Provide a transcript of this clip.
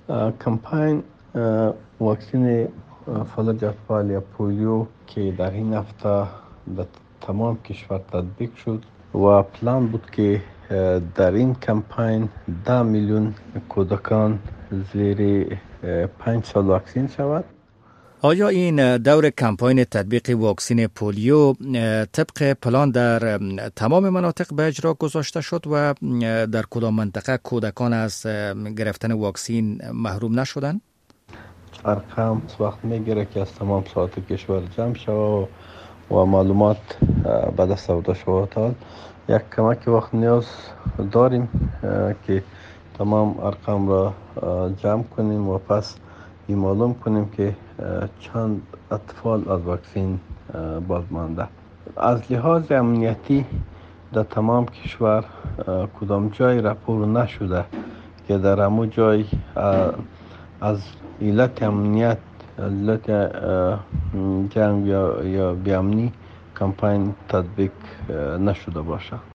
کمپاین واکسن فلج اطفال یا پولیو که در این هفته در تمام کشور تطبیق شد و پلان بود که در این کمپاین 10 میلیون کودکان زیر 5 سال واکسین شود. آیا این دور کمپاین تطبیق واکسن پولیو طبق پلان در تمام مناطق به اجرا گذاشته شد و در کدام منطقه کودکان از گرفتن واکسن محروم نشدند؟ ارقام وقت میگیره که از تمام ساعت کشور جمع شود و معلومات به دست آورده شود. یک کمک وقت نیاز داریم که تمام ارقام را جمع کنیم و پس این معلوم کنیم که چند اطفال از واکسن باز مانده. از لحاظ امنیتی در تمام کشور کدام جای راپور نشده که در همون جای از علت امنیت، علت جنگ یا بیامنی کمپاین تطبیق نشده باشه.